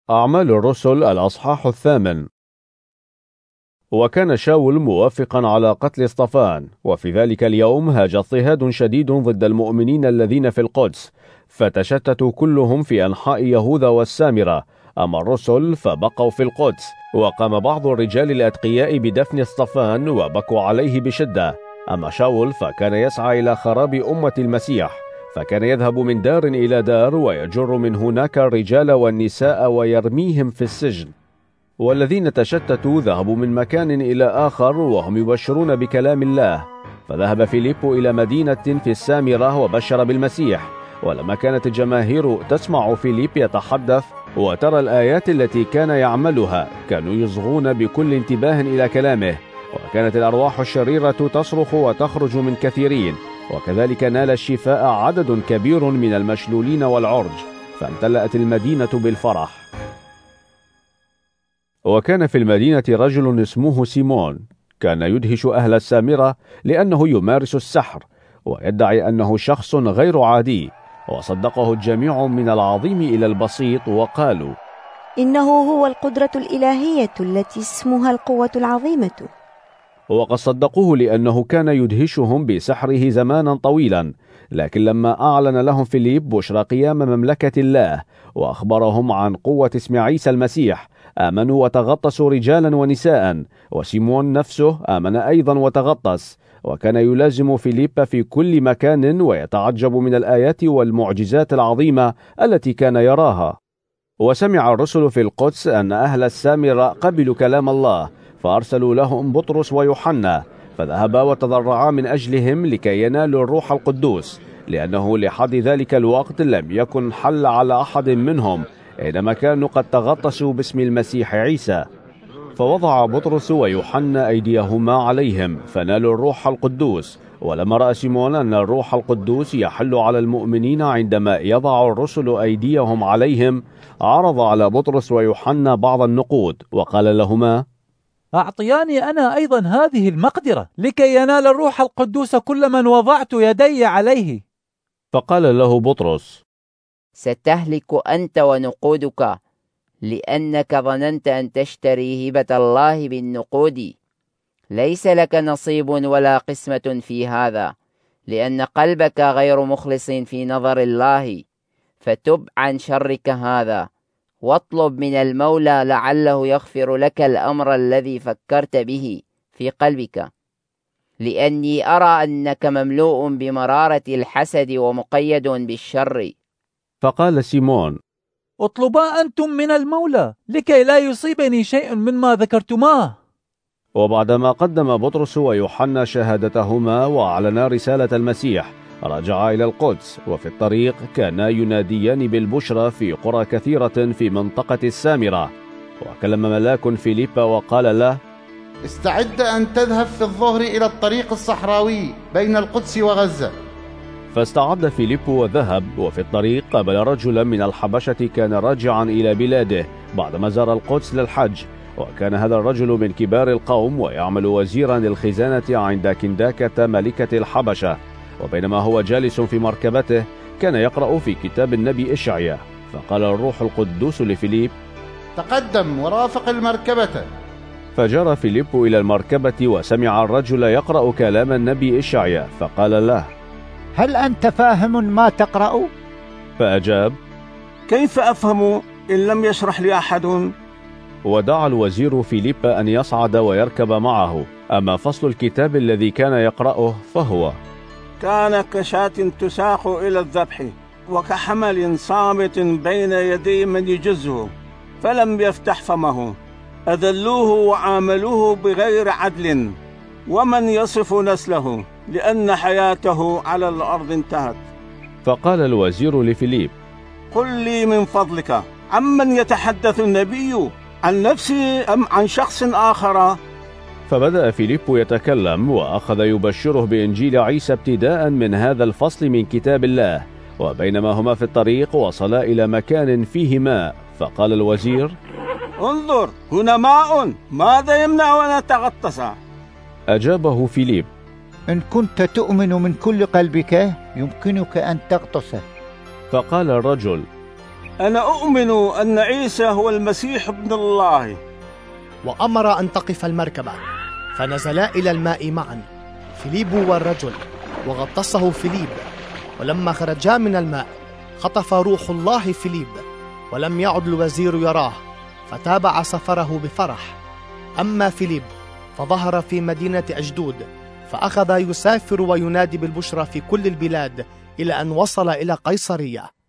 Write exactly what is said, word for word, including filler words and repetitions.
أعمال الرسل الأصحاح الثامن. وكان شاول موافقا على قتل اسطفان، وفي ذلك اليوم هاج اضطهاد شديد ضد المؤمنين الذين في القدس، فتشتتوا كلهم في أنحاء يهوذا والسامرة. أما الرسل فبقوا في القدس، وقام بعض الرجال الأتقياء بدفن اسطفان وبكوا عليه بشدة. أما شاول فكان يسعى إلى خراب أمة المسيح، فكان يذهب من دار إلى دار ويجر من هناك الرجال والنساء ويرميهم في السجن. والذين تشتتوا ذهبوا من مكان إلى آخر وهم يبشرون بكلام الله. فذهب فيليبو إلى مدينة في السامرة وبشر بالمسيح. ولما كانت الجماهير تسمع فيليب يتحدث وترى الآيات التي كان يعملها، كانوا يصغون بكل انتباه إلى كلامه. وكانت الأرواح الشريرة تصرخ وتخرج من كثيرين، وكذلك نال الشفاء عدد كبير من المشلولين والعرج، فامتلأت المدينة بالفرح. وكان في المدينة رجل اسمه سيمون، كان يدهش أهل السامرة لأنه يمارس السحر ويدعي أنه شخص غير عادي، وصدقه الجميع من العظيم إلى البسيط، وقالوا إنه هو القدرة الإلهية التي اسمها القوة العظيمة. وقد صدقوه لأنه كان يدهشهم بسحره زمانا طويلا. لكن لما أعلن لهم فيليب بشرى قيام مملكة الله وأخبرهم عن قوة اسم عيسى المسيح، آمنوا وتغطسوا رجالا ونساء. وسيمون نفسه آمن أيضا وتغطس، وكان يلازم فيليب في كل مكان ويتعجب من الآيات والمعجزات العظيمة التي كان يراها. وسمع الرسل في القدس أن أهل السامرة قبلوا كلام الله، فأرسلوا لهم بطرس ويوحنا، فذهبا وتضرعا من أجلهم لكي ينالوا الروح القدوس، لأنه لحد ذلك الوقت لم يكن حل على أحد منهم إنما كانوا قد تغطسوا باسم المسيح عيسى. فوضع بطرس ويوحنا أيديهما عليهم فنالوا الروح القدوس. ولما رأى سيمون أن الروح القدوس يحل على المؤمنين عندما يضع الرسل أيديهم عليهم، عرض على بطرس ويوحنا بعض النقود وقال لهما: أعطياني أنا أيضا هذه المقدرة لكي ينال الروح القدوس كل من وضعت يدي عليه. فقال له بطرس: ستهلك أنت ونقودك، لأنك ظننت أن تشتري هبة الله بالنقود. ليس لك نصيب ولا قسمة في هذا، لأن قلبك غير مخلص في نظر الله. فتب عن شرك هذا، واطلب من المولى لعله يغفر لك الأمر الذي فكرت به في قلبك، لأني أرى أنك مملوء بمرارة الحسد ومقيد بالشر. فقال سيمون: اطلبا أنتم من المولى لكي لا يصيبني شيء مما ذكرتماه. وبعدما قدم بطرس ويوحنا شهادتهما وأعلنا رسالة المسيح، رجعا إلى القدس. وفي الطريق كانا يناديان بالبشرى في قرى كثيرة في منطقة السامرة. وكلم ملاك فيليب وقال له: استعد أن تذهب في الظهر إلى الطريق الصحراوي بين القدس وغزة. فاستعد فيليب وذهب. وفي الطريق قابل رجلا من الحبشة كان راجعا إلى بلاده بعدما زار القدس للحج. وكان هذا الرجل من كبار القوم ويعمل وزيرا للخزانة عند كنداكة ملكة الحبشة. وبينما هو جالس في مركبته كان يقرأ في كتاب النبي إشعيا، فقال الروح القدوس لفيليب: تقدم ورافق المركبة. فجرى فيليب إلى المركبة وسمع الرجل يقرأ كلام النبي إشعيا، فقال له: هل أنت فاهم ما تقرأ؟ فأجاب: كيف أفهم إن لم يشرح لي أحد؟ ودعا الوزير فيليب أن يصعد ويركب معه. أما فصل الكتاب الذي كان يقرأه فهو: كان كشاة تساق إلى الذبح، وكحمل صامت بين يدي من يجزه، فلم يفتح فمه. أذلوه وعاملوه بغير عدل، ومن يصف نسله، لأن حياته على الأرض انتهت. فقال الوزير لفيليب: قل لي من فضلك، عمن يتحدث النبي؟ عن نفسه أم عن شخص آخر؟ فبدأ فيليب يتكلم وأخذ يبشره بإنجيل عيسى ابتداء من هذا الفصل من كتاب الله. وبينما هما في الطريق وصلا إلى مكان فيه ماء، فقال الوزير: انظر، هنا ماء، ماذا يمنع أن أتغطس؟ أجابه فيليب: إن كنت تؤمن من كل قلبك يمكنك أن تغطس. فقال الرجل: أنا أؤمن أن عيسى هو المسيح ابن الله. وأمر أن تقف المركبة، فنزلا إلى الماء معا فيليب والرجل، وغطسه فيليب. ولما خرجا من الماء خطف روح الله فيليب، ولم يعد الوزير يراه، فتابع سفره بفرح. أما فيليب فظهر في مدينة أشدود، فأخذ يسافر وينادي بالبشرى في كل البلاد إلى أن وصل إلى قيصرية.